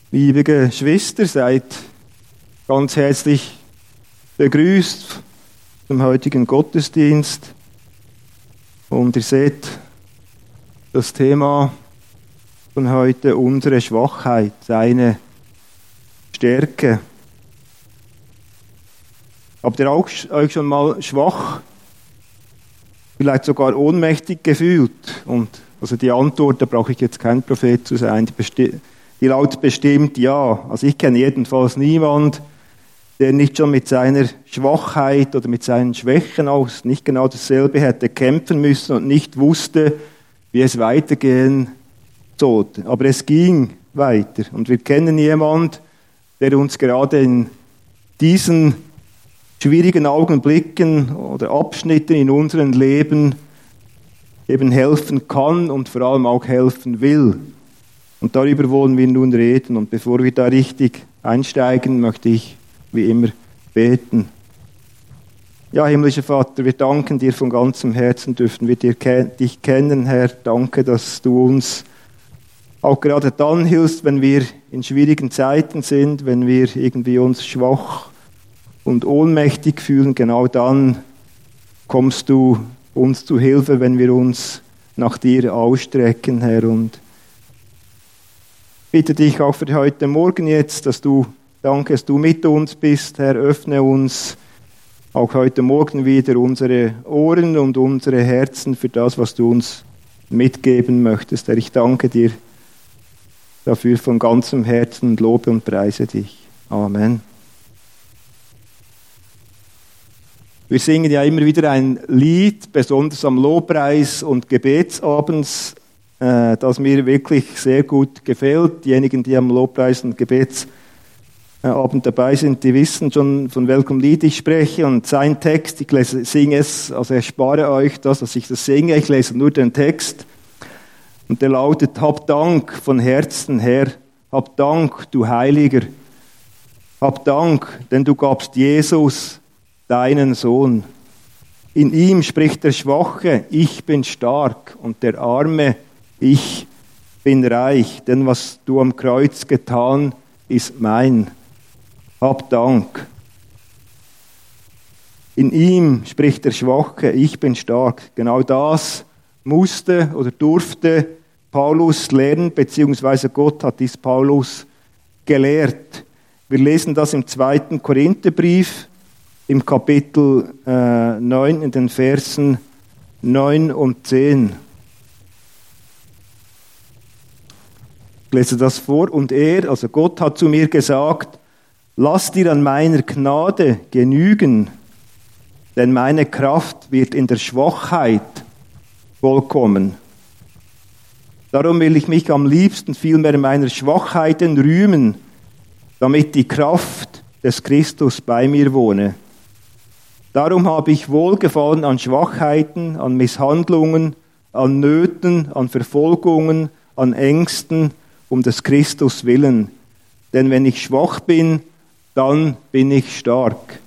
Liebe Geschwister, seid ganz herzlich begrüßt zum heutigen Gottesdienst. Und ihr seht das Thema von heute, unsere Schwachheit, seine Stärke. Habt ihr auch euch schon mal schwach, vielleicht sogar ohnmächtig gefühlt? Und also die Antwort, da brauche ich jetzt kein Prophet zu sein, die lautet bestimmt ja. Also ich kenne jedenfalls niemand, der nicht schon mit seiner Schwachheit oder mit seinen Schwächen auch nicht genau dasselbe hätte kämpfen müssen und nicht wusste, wie es weitergehen sollte. Aber es ging weiter. Und wir kennen jemanden, der uns gerade in diesen schwierigen Augenblicken oder Abschnitten in unserem Leben eben helfen kann und vor allem auch helfen will. Und darüber wollen wir nun reden. Und bevor wir da richtig einsteigen, möchte ich wie immer beten. Ja, himmlischer Vater, wir danken dir von ganzem Herzen, dürfen wir dich kennen, Herr. Danke, dass du uns auch gerade dann hilfst, wenn wir in schwierigen Zeiten sind, wenn wir irgendwie uns schwach und ohnmächtig fühlen. Genau dann kommst du uns zu Hilfe, wenn wir uns nach dir ausstrecken, Herr. Und bitte dich auch für heute Morgen jetzt, dass du mit uns bist, Herr. Öffne uns auch heute Morgen wieder unsere Ohren und unsere Herzen für das, was du uns mitgeben möchtest. Herr, ich danke dir dafür von ganzem Herzen und lobe und preise dich. Amen. Wir singen ja immer wieder ein Lied, besonders am Lobpreis- und Gebetsabends, das mir wirklich sehr gut gefällt. Diejenigen, die am Lobpreis- und Gebetsabend dabei sind, die wissen schon, von welchem Lied ich spreche. Und sein Text, singe es, also ich spare euch das, dass ich das singe, ich lese nur den Text. Und der lautet: Hab Dank von Herzen, Herr, hab Dank, du Heiliger. Hab Dank, denn du gabst Jesus, deinen Sohn. In ihm spricht der Schwache, ich bin stark, und der Arme, ich bin reich, denn was du am Kreuz getan, ist mein. Hab Dank. In ihm spricht der Schwache, ich bin stark. Genau das musste oder durfte Paulus lernen, beziehungsweise Gott hat dies Paulus gelehrt. Wir lesen das im 2. Korintherbrief, im Kapitel 9, in den Versen 9 und 10. Ich lese das vor. Und er, also Gott, hat zu mir gesagt: Lass dir an meiner Gnade genügen, denn meine Kraft wird in der Schwachheit vollkommen. Darum will ich mich am liebsten vielmehr meiner Schwachheiten rühmen, damit die Kraft des Christus bei mir wohne. Darum habe ich Wohlgefallen an Schwachheiten, an Misshandlungen, an Nöten, an Verfolgungen, an Ängsten, um des Christus willen. Denn wenn ich schwach bin, dann bin ich stark.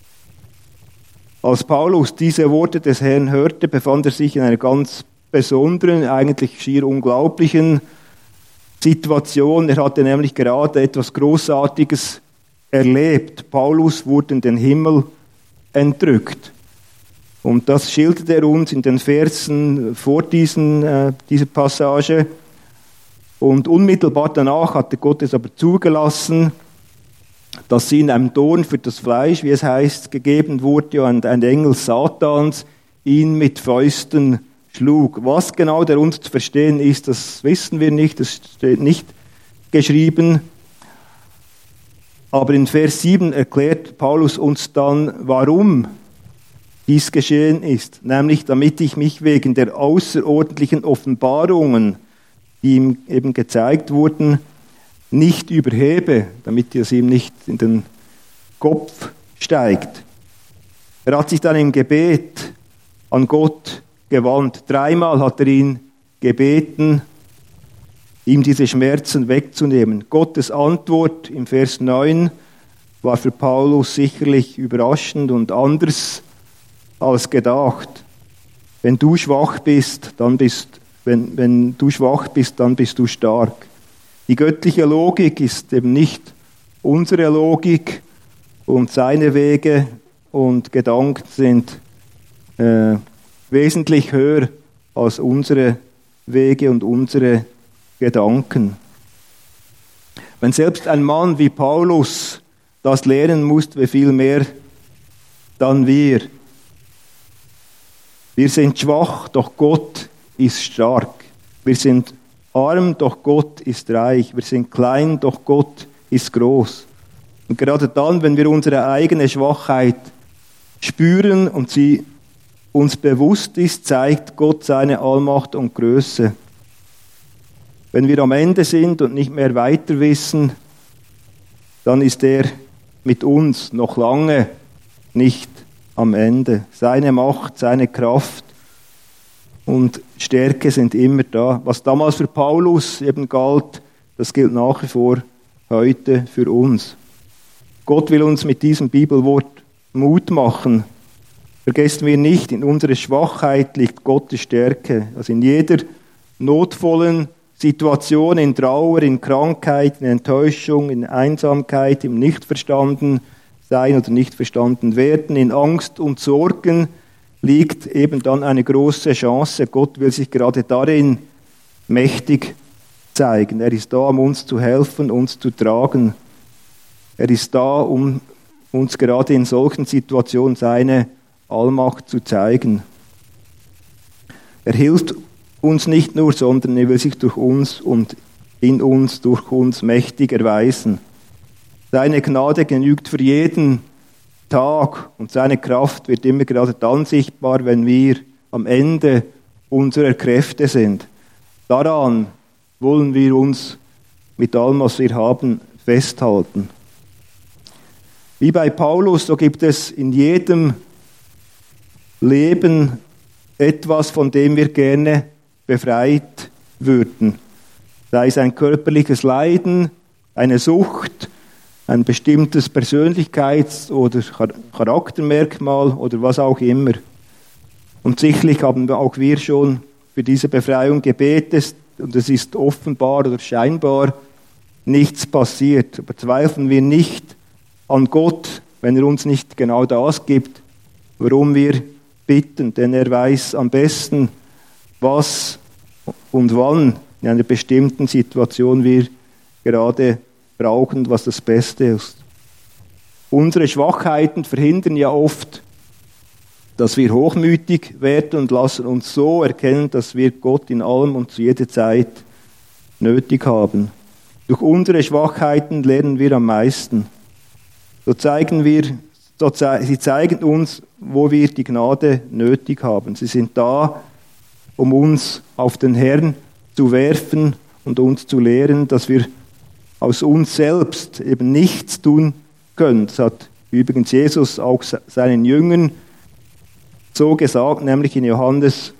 Als Paulus diese Worte des Herrn hörte, befand er sich in einer ganz besonderen, eigentlich schier unglaublichen Situation. Er hatte nämlich gerade etwas Großartiges erlebt. Paulus wurde in den Himmel entrückt. Und das schildert er uns in den Versen vor dieser Passage. Und unmittelbar danach hatte Gott es aber zugelassen, dass ihn einem Dorn für das Fleisch, wie es heißt, gegeben wurde, und ein Engel Satans ihn mit Fäusten schlug. Was genau darunter zu verstehen ist, das wissen wir nicht, das steht nicht geschrieben. Aber in Vers 7 erklärt Paulus uns dann, warum dies geschehen ist. Nämlich, damit ich mich wegen der außerordentlichen Offenbarungen, die ihm eben gezeigt wurden, nicht überhebe, damit es ihm nicht in den Kopf steigt. Er hat sich dann im Gebet an Gott gewandt. 3-mal hat er ihn gebeten, ihm diese Schmerzen wegzunehmen. Gottes Antwort im Vers 9 war für Paulus sicherlich überraschend und anders als gedacht. Wenn du schwach bist, dann bist du stark. Die göttliche Logik ist eben nicht unsere Logik und seine Wege und Gedanken sind wesentlich höher als unsere Wege und unsere Gedanken. Wenn selbst ein Mann wie Paulus das lernen musste, wie viel mehr dann wir. Wir sind schwach, doch Gott ist stark. Wir sind arm, doch Gott ist reich. Wir sind klein, doch Gott ist groß. Und gerade dann, wenn wir unsere eigene Schwachheit spüren und sie uns bewusst ist, zeigt Gott seine Allmacht und Größe. Wenn wir am Ende sind und nicht mehr weiter wissen, dann ist er mit uns noch lange nicht am Ende. Seine Macht, seine Kraft und Stärke sind immer da. Was damals für Paulus eben galt, das gilt nach wie vor heute für uns. Gott will uns mit diesem Bibelwort Mut machen. Vergessen wir nicht, in unserer Schwachheit liegt Gottes Stärke. Also in jeder notvollen Situation, in Trauer, in Krankheit, in Enttäuschung, in Einsamkeit, im Nichtverstandensein oder nicht verstanden werden, in Angst und Sorgen liegt eben dann eine große Chance. Gott will sich gerade darin mächtig zeigen. Er ist da, um uns zu helfen, uns zu tragen. Er ist da, um uns gerade in solchen Situationen seine Allmacht zu zeigen. Er hilft uns nicht nur, sondern er will sich durch uns und in uns, durch uns mächtig erweisen. Seine Gnade genügt für jeden Tag und seine Kraft wird immer gerade dann sichtbar, wenn wir am Ende unserer Kräfte sind. Daran wollen wir uns mit allem, was wir haben, festhalten. Wie bei Paulus, so gibt es in jedem Leben etwas, von dem wir gerne befreit würden. Sei es ein körperliches Leiden, eine Sucht, ein bestimmtes Persönlichkeits- oder Charaktermerkmal oder was auch immer. Und sicherlich haben auch wir schon für diese Befreiung gebetet und es ist offenbar oder scheinbar nichts passiert. Aber zweifeln wir nicht an Gott, wenn er uns nicht genau das gibt, worum wir bitten, denn er weiß am besten, was und wann in einer bestimmten Situation wir gerade brauchen, was das Beste ist. Unsere Schwachheiten verhindern ja oft, dass wir hochmütig werden und lassen uns so erkennen, dass wir Gott in allem und zu jeder Zeit nötig haben. Durch unsere Schwachheiten lernen wir am meisten. Sie zeigen uns, wo wir die Gnade nötig haben. Sie sind da, um uns auf den Herrn zu werfen und uns zu lehren, dass wir aus uns selbst eben nichts tun können. Das hat übrigens Jesus auch seinen Jüngern so gesagt, nämlich in Johannes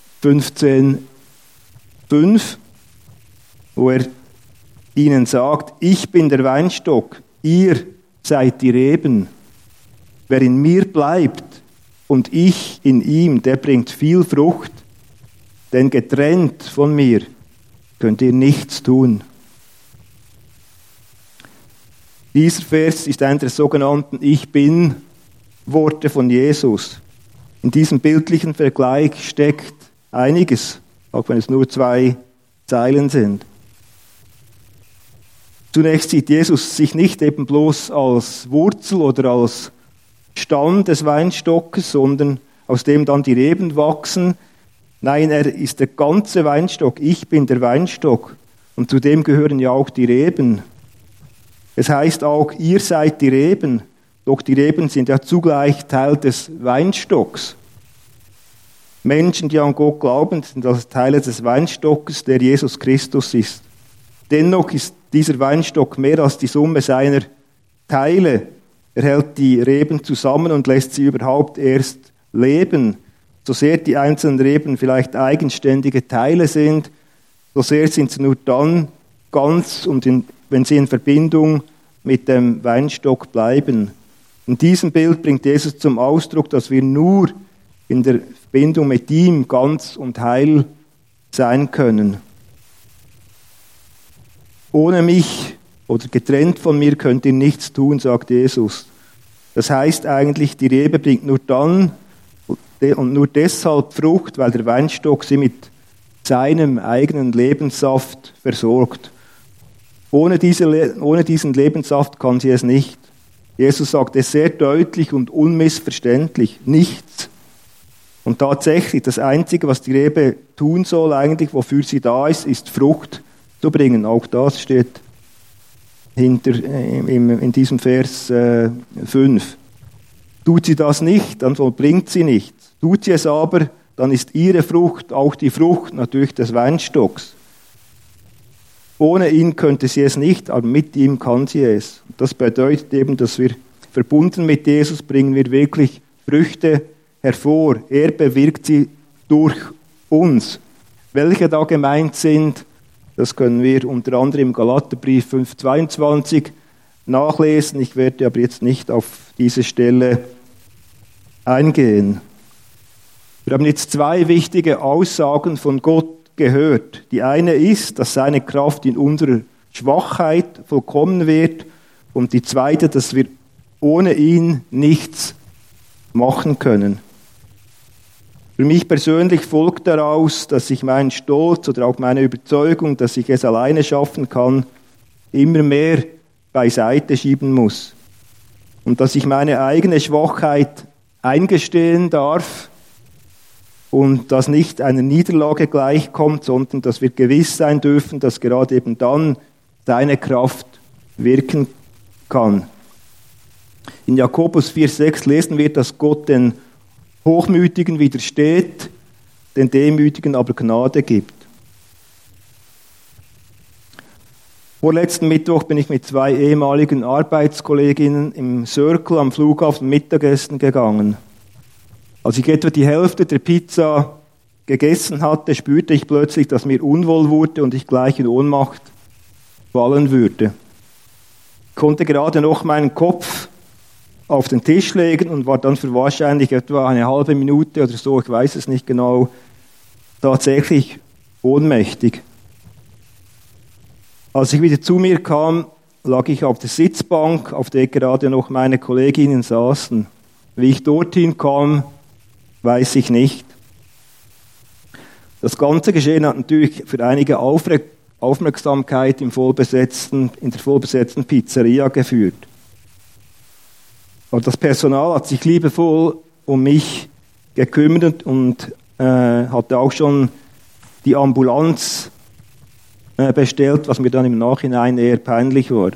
15,5, wo er ihnen sagt, ich bin der Weinstock, ihr seid die Reben. Wer in mir bleibt und ich in ihm, der bringt viel Frucht, denn getrennt von mir könnt ihr nichts tun. Dieser Vers ist einer der sogenannten Ich Bin-Worte von Jesus. In diesem bildlichen Vergleich steckt einiges, auch wenn es nur 2 Zeilen sind. Zunächst sieht Jesus sich nicht eben bloß als Wurzel oder als Stamm des Weinstockes, sondern aus dem dann die Reben wachsen. Nein, er ist der ganze Weinstock. Ich bin der Weinstock. Und zu dem gehören ja auch die Reben. Es heißt auch, ihr seid die Reben. Doch die Reben sind ja zugleich Teil des Weinstocks. Menschen, die an Gott glauben, sind also Teile des Weinstockes, der Jesus Christus ist. Dennoch ist dieser Weinstock mehr als die Summe seiner Teile. Er hält die Reben zusammen und lässt sie überhaupt erst leben. So sehr die einzelnen Reben vielleicht eigenständige Teile sind, so sehr sind sie nur dann ganz und wenn sie in Verbindung mit dem Weinstock bleiben. In diesem Bild bringt Jesus zum Ausdruck, dass wir nur in der Verbindung mit ihm ganz und heil sein können. ohne mich oder getrennt von mir könnt ihr nichts tun, sagt Jesus. Das heißt eigentlich, die Rebe bringt nur dann und nur deshalb Frucht, weil der Weinstock sie mit seinem eigenen Lebenssaft versorgt. Ohne diesen Lebenssaft kann sie es nicht. Jesus sagt es sehr deutlich und unmissverständlich. Nichts. Und tatsächlich, das Einzige, was die Rebe tun soll, eigentlich, wofür sie da ist, ist Frucht zu bringen. Auch das steht in diesem Vers 5. Tut sie das nicht, dann bringt sie nichts. Tut sie es aber, dann ist ihre Frucht auch die Frucht natürlich des Weinstocks. Ohne ihn könnte sie es nicht, aber mit ihm kann sie es. Das bedeutet eben, dass wir verbunden mit Jesus bringen wir wirklich Früchte hervor. Er bewirkt sie durch uns. Welche da gemeint sind, das können wir unter anderem im Galaterbrief 5,22 nachlesen. Ich werde aber jetzt nicht auf diese Stelle eingehen. Wir haben jetzt zwei wichtige Aussagen von Gott gehört. Die eine ist, dass seine Kraft in unserer Schwachheit vollkommen wird. Und die zweite, dass wir ohne ihn nichts machen können. Für mich persönlich folgt daraus, dass ich meinen Stolz oder auch meine Überzeugung, dass ich es alleine schaffen kann, immer mehr beiseite schieben muss. Und dass ich meine eigene Schwachheit eingestehen darf und das nicht einer Niederlage gleichkommt, sondern dass wir gewiss sein dürfen, dass gerade eben dann seine Kraft wirken kann. In Jakobus 4,6 lesen wir, dass Gott den Hochmütigen widersteht, den Demütigen aber Gnade gibt. Vorletzten Mittwoch bin ich mit zwei ehemaligen Arbeitskolleginnen im Circle am Flughafen Mittagessen gegangen. Als ich etwa die Hälfte der Pizza gegessen hatte, spürte ich plötzlich, dass mir unwohl wurde und ich gleich in Ohnmacht fallen würde. Ich konnte gerade noch meinen Kopf auf den Tisch legen und war dann für wahrscheinlich etwa eine halbe Minute oder so, ich weiß es nicht genau, tatsächlich ohnmächtig. Als ich wieder zu mir kam, lag ich auf der Sitzbank, auf der gerade noch meine Kolleginnen saßen. Wie ich dorthin kam, weiß ich nicht. Das ganze Geschehen hat natürlich für einige Aufmerksamkeit in der vollbesetzten Pizzeria geführt. Aber das Personal hat sich liebevoll um mich gekümmert und hatte auch schon die Ambulanz bestellt, was mir dann im Nachhinein eher peinlich war.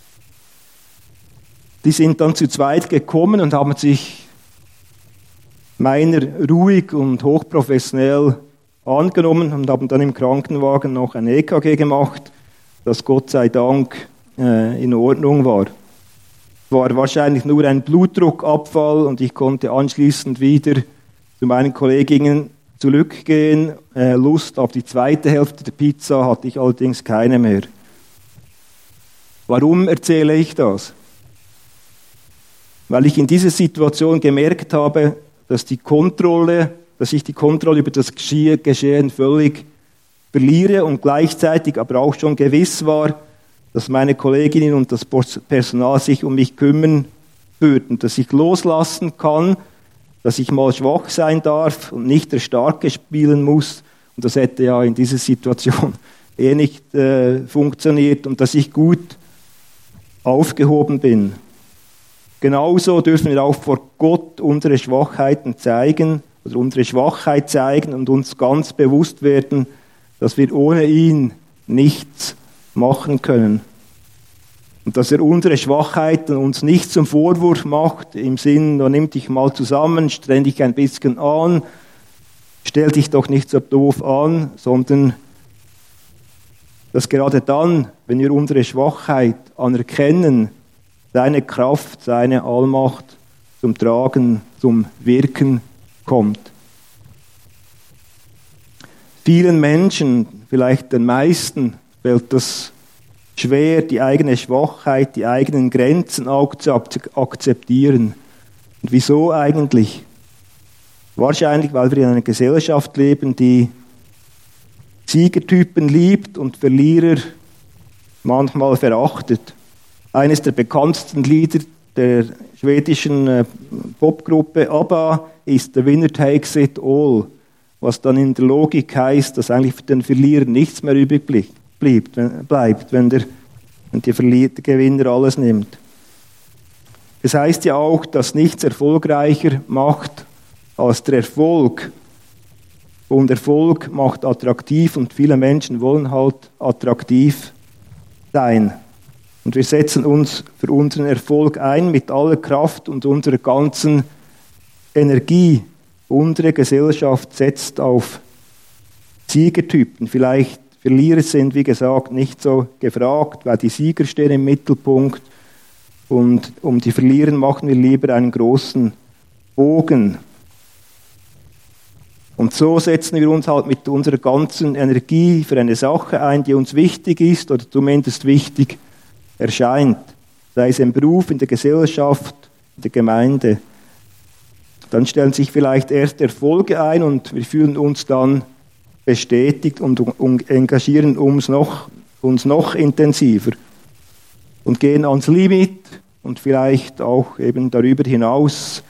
Die sind dann zu zweit gekommen und haben sich meiner ruhig und hochprofessionell angenommen und haben dann im Krankenwagen noch ein EKG gemacht, das Gott sei Dank in Ordnung war. Es war wahrscheinlich nur ein Blutdruckabfall und ich konnte anschließend wieder zu meinen Kolleginnen zurückgehen. Lust auf die zweite Hälfte der Pizza hatte ich allerdings keine mehr. Warum erzähle ich das? Weil ich in dieser Situation gemerkt habe, dass ich die Kontrolle über das Geschehen völlig verliere und gleichzeitig aber auch schon gewiss war, dass meine Kolleginnen und das Personal sich um mich kümmern würden, dass ich loslassen kann, dass ich mal schwach sein darf und nicht der Starke spielen muss. Und das hätte ja in dieser Situation nicht funktioniert und dass ich gut aufgehoben bin. Genauso dürfen wir auch vor Gott unsere Schwachheiten zeigen oder unsere Schwachheit zeigen und uns ganz bewusst werden, dass wir ohne ihn nichts machen können. Und dass er unsere Schwachheiten uns nicht zum Vorwurf macht, im Sinn, nimm dich mal zusammen, streng dich ein bisschen an, stell dich doch nicht so doof an, sondern dass gerade dann, wenn wir unsere Schwachheit anerkennen, seine Kraft, seine Allmacht zum Tragen, zum Wirken kommt. Vielen Menschen, vielleicht den meisten, fällt das schwer, die eigene Schwachheit, die eigenen Grenzen auch zu akzeptieren. Und wieso eigentlich? Wahrscheinlich, weil wir in einer Gesellschaft leben, die Siegertypen liebt und Verlierer manchmal verachtet. Eines der bekanntesten Lieder der schwedischen Popgruppe ABBA ist The Winner Takes It All, was dann in der Logik heißt, dass eigentlich für den Verlierer nichts mehr übrig bleibt, wenn der Gewinner alles nimmt. Es heißt ja auch, dass nichts erfolgreicher macht als der Erfolg. Und Erfolg macht attraktiv und viele Menschen wollen halt attraktiv sein. Und wir setzen uns für unseren Erfolg ein mit aller Kraft und unserer ganzen Energie. Unsere Gesellschaft setzt auf Siegertypen. Vielleicht Verlierer sind, wie gesagt, nicht so gefragt, weil die Sieger stehen im Mittelpunkt. Und um die Verlierer machen wir lieber einen großen Bogen. Und so setzen wir uns halt mit unserer ganzen Energie für eine Sache ein, die uns wichtig ist oder zumindest wichtig erscheint. Sei es im Beruf, in der Gesellschaft, in der Gemeinde. Dann stellen sich vielleicht erst Erfolge ein und wir fühlen uns dann bestätigt und engagieren uns noch intensiver und gehen ans Limit und vielleicht auch eben darüber hinaus,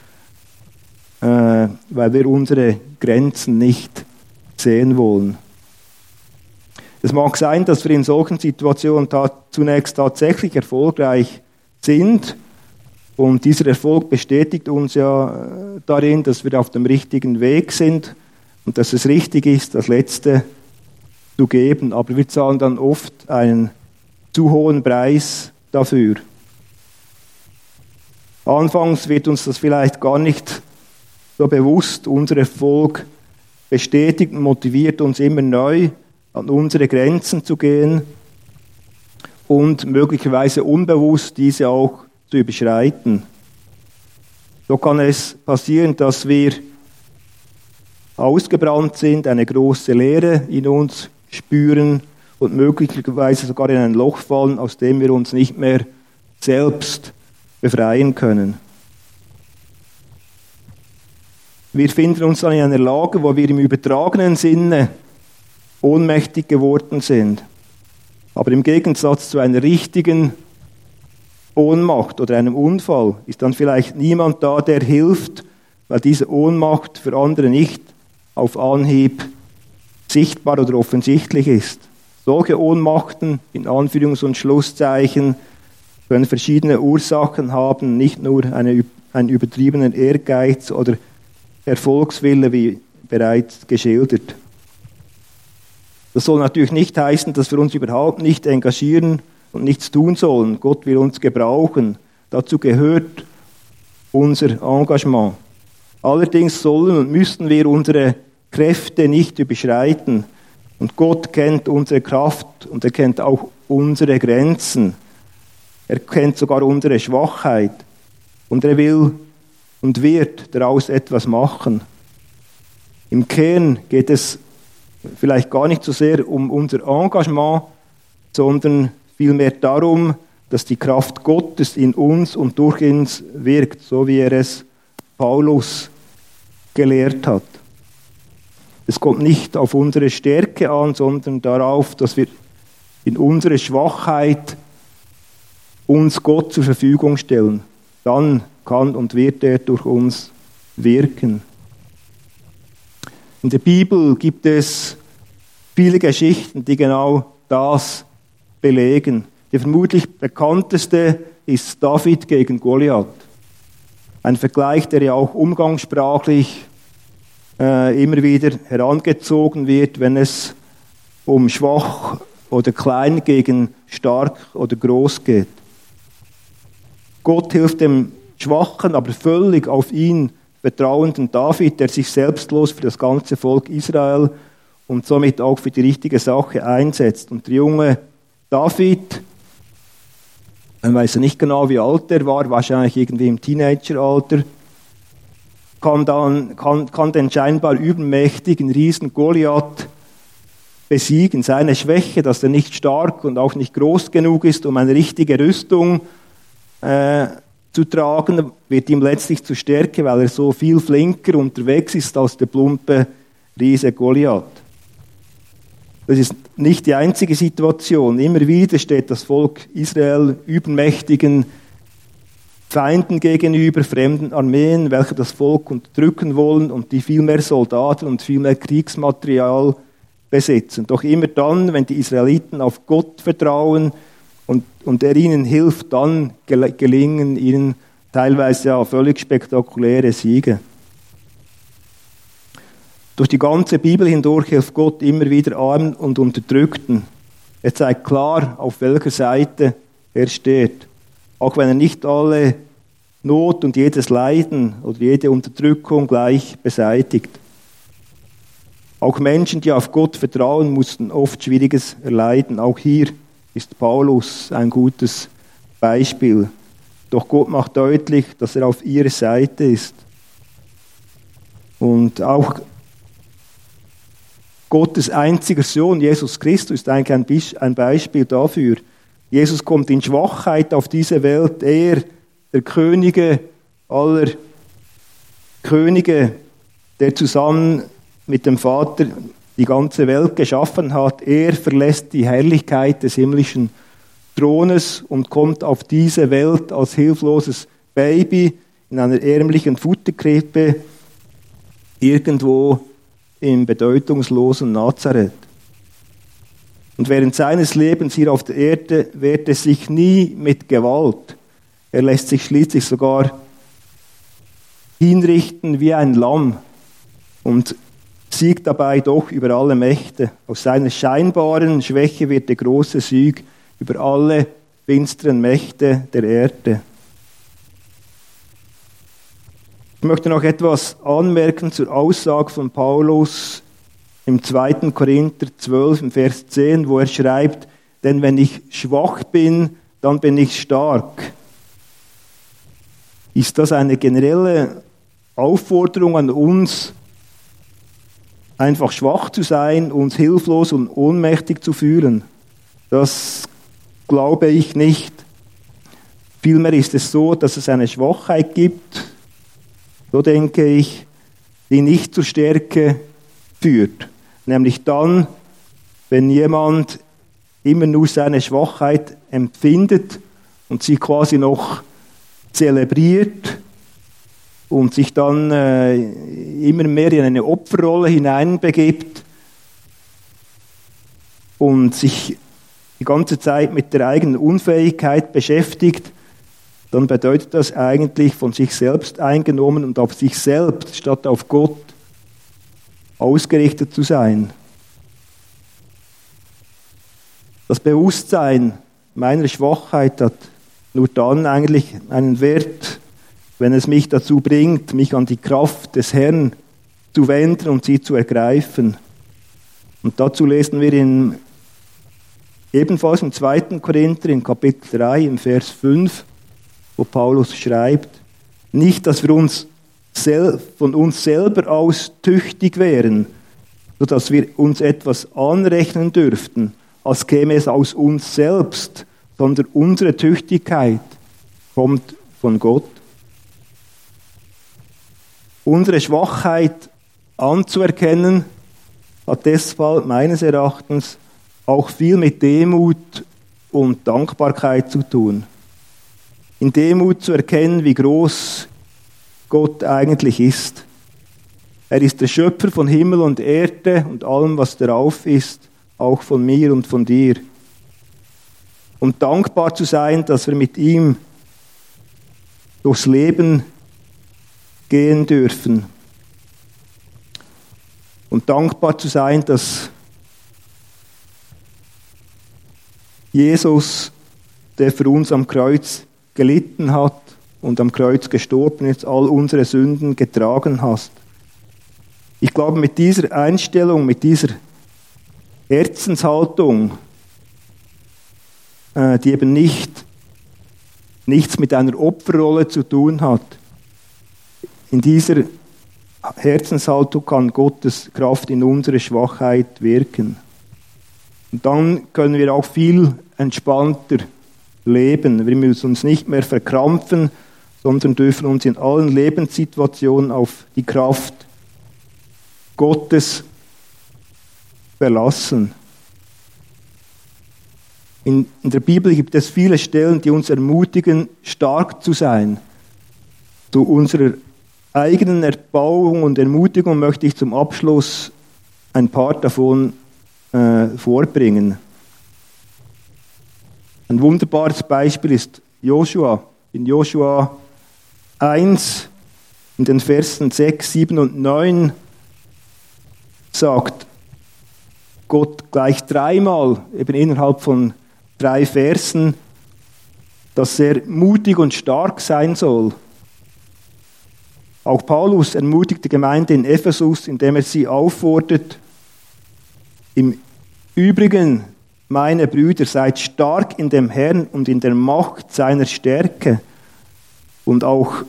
weil wir unsere Grenzen nicht sehen wollen. Es mag sein, dass wir in solchen Situationen zunächst tatsächlich erfolgreich sind und dieser Erfolg bestätigt uns ja darin, dass wir auf dem richtigen Weg sind und dass es richtig ist, das Letzte zu geben. Aber wir zahlen dann oft einen zu hohen Preis dafür. Anfangs wird uns das vielleicht gar nicht so bewusst. Unser Erfolg bestätigt und motiviert uns immer neu, an unsere Grenzen zu gehen und möglicherweise unbewusst diese auch zu überschreiten. So kann es passieren, dass wir ausgebrannt sind, eine große Leere in uns spüren und möglicherweise sogar in ein Loch fallen, aus dem wir uns nicht mehr selbst befreien können. Wir finden uns dann in einer Lage, wo wir im übertragenen Sinne ohnmächtig geworden sind. Aber im Gegensatz zu einer richtigen Ohnmacht oder einem Unfall ist dann vielleicht niemand da, der hilft, weil diese Ohnmacht für andere nicht auf Anhieb sichtbar oder offensichtlich ist. Solche Ohnmachten, in Anführungs- und Schlusszeichen, können verschiedene Ursachen haben, nicht nur einen übertriebenen Ehrgeiz oder Erfolgswille, wie bereits geschildert. Das soll natürlich nicht heißen, dass wir uns überhaupt nicht engagieren und nichts tun sollen. Gott will uns gebrauchen. Dazu gehört unser Engagement. Allerdings sollen und müssen wir unsere Kräfte nicht überschreiten. Und Gott kennt unsere Kraft und er kennt auch unsere Grenzen. Er kennt sogar unsere Schwachheit. Und er will und wird daraus etwas machen. Im Kern geht es vielleicht gar nicht so sehr um unser Engagement, sondern vielmehr darum, dass die Kraft Gottes in uns und durch uns wirkt, so wie er es Paulus gelehrt hat. Es kommt nicht auf unsere Stärke an, sondern darauf, dass wir in unserer Schwachheit uns Gott zur Verfügung stellen. Dann kann und wird er durch uns wirken. In der Bibel gibt es viele Geschichten, die genau das belegen. Die vermutlich bekannteste ist David gegen Goliath. Ein Vergleich, der ja auch umgangssprachlich immer wieder herangezogen wird, wenn es um schwach oder klein gegen stark oder groß geht. Gott hilft dem schwachen, aber völlig auf ihn vertrauenden David, der sich selbstlos für das ganze Volk Israel und somit auch für die richtige Sache einsetzt. Und der junge David, man weiß ja nicht genau, wie alt er war, wahrscheinlich irgendwie im Teenageralter, kann den scheinbar übermächtigen Riesen Goliath besiegen. Seine Schwäche, dass er nicht stark und auch nicht groß genug ist, um eine richtige Rüstung zu tragen, wird ihm letztlich zur Stärke, weil er so viel flinker unterwegs ist als der plumpe Riese Goliath. Das ist nicht die einzige Situation. Immer wieder steht das Volk Israel übermächtigen Feinden gegenüber, fremden Armeen, welche das Volk unterdrücken wollen und die viel mehr Soldaten und viel mehr Kriegsmaterial besitzen. Doch immer dann, wenn die Israeliten auf Gott vertrauen und er ihnen hilft, dann gelingen ihnen teilweise ja völlig spektakuläre Siege. Durch die ganze Bibel hindurch hilft Gott immer wieder Armen und Unterdrückten. Er zeigt klar, auf welcher Seite er steht. Auch wenn er nicht alle Not und jedes Leiden oder jede Unterdrückung gleich beseitigt. Auch Menschen, die auf Gott vertrauen, mussten oft Schwieriges erleiden. Auch hier ist Paulus ein gutes Beispiel. Doch Gott macht deutlich, dass er auf ihrer Seite ist. Und auch Gottes einziger Sohn, Jesus Christus, ist eigentlich ein Beispiel dafür. Jesus kommt in Schwachheit auf diese Welt. Er, der Könige aller Könige, der zusammen mit dem Vater die ganze Welt geschaffen hat, er verlässt die Herrlichkeit des himmlischen Thrones und kommt auf diese Welt als hilfloses Baby in einer ärmlichen Futterkrippe irgendwo im bedeutungslosen Nazareth. Und während seines Lebens hier auf der Erde wehrt er sich nie mit Gewalt. Er lässt sich schließlich sogar hinrichten wie ein Lamm und siegt dabei doch über alle Mächte. Aus seiner scheinbaren Schwäche wird der große Sieg über alle finsteren Mächte der Erde. Ich möchte noch etwas anmerken zur Aussage von Paulus im 2. Korinther 12, im Vers 10, wo er schreibt, denn wenn ich schwach bin, dann bin ich stark. Ist das eine generelle Aufforderung an uns, einfach schwach zu sein, uns hilflos und ohnmächtig zu fühlen? Das glaube ich nicht. Vielmehr ist es so, dass es eine Schwachheit gibt, so denke ich, die nicht zur Stärke führt. Nämlich dann, wenn jemand immer nur seine Schwachheit empfindet und sie quasi noch zelebriert und sich dann immer mehr in eine Opferrolle hineinbegibt und sich die ganze Zeit mit der eigenen Unfähigkeit beschäftigt, dann bedeutet das eigentlich von sich selbst eingenommen und auf sich selbst statt auf Gott ausgerichtet zu sein. Das Bewusstsein meiner Schwachheit hat nur dann eigentlich einen Wert, wenn es mich dazu bringt, mich an die Kraft des Herrn zu wenden und sie zu ergreifen. Und dazu lesen wir ebenfalls im 2. Korinther in Kapitel 3 im Vers 5, wo Paulus schreibt, nicht, dass wir von uns selber aus tüchtig wären, sodass wir uns etwas anrechnen dürften, als käme es aus uns selbst, sondern unsere Tüchtigkeit kommt von Gott. Unsere Schwachheit anzuerkennen, hat deshalb meines Erachtens auch viel mit Demut und Dankbarkeit zu tun. In Demut zu erkennen, wie groß Gott eigentlich ist. Er ist der Schöpfer von Himmel und Erde und allem, was darauf ist, auch von mir und von dir. Und dankbar zu sein, dass wir mit ihm durchs Leben gehen dürfen. Und dankbar zu sein, dass Jesus, der für uns am Kreuz gelitten hat und am Kreuz gestorben ist, all unsere Sünden getragen hat. Ich glaube, mit dieser Einstellung, mit dieser Herzenshaltung, die eben nichts mit einer Opferrolle zu tun hat, in dieser Herzenshaltung kann Gottes Kraft in unsere Schwachheit wirken. Und dann können wir auch viel entspannter leben. Wir müssen uns nicht mehr verkrampfen, sondern dürfen uns in allen Lebenssituationen auf die Kraft Gottes verlassen. In der Bibel gibt es viele Stellen, die uns ermutigen, stark zu sein. Zu unserer eigenen Erbauung und Ermutigung möchte ich zum Abschluss ein paar davon vorbringen. Ein wunderbares Beispiel ist Joshua. In Joshua 1, in den Versen 6, 7 und 9, sagt Gott gleich dreimal, eben innerhalb von 3 Versen, dass er mutig und stark sein soll. Auch Paulus ermutigt die Gemeinde in Ephesus, indem er sie auffordert: Im Übrigen, meine Brüder, seid stark in dem Herrn und in der Macht seiner Stärke. Und auch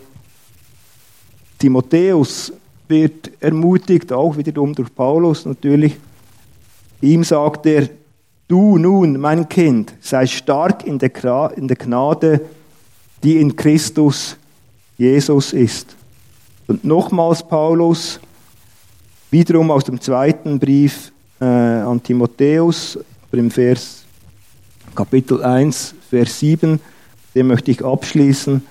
Timotheus wird ermutigt, auch wiederum durch Paulus natürlich. Ihm sagt er: Du nun, mein Kind, sei stark in der Gnade, die in Christus Jesus ist. Und nochmals Paulus, wiederum aus dem 2. Brief an Timotheus, im Kapitel 1, Vers 7, den möchte ich abschließen.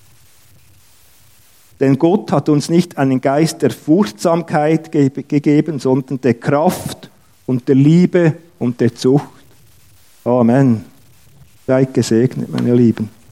Denn Gott hat uns nicht einen Geist der Furchtsamkeit gegeben, sondern der Kraft und der Liebe und der Zucht. Amen. Seid gesegnet, meine Lieben.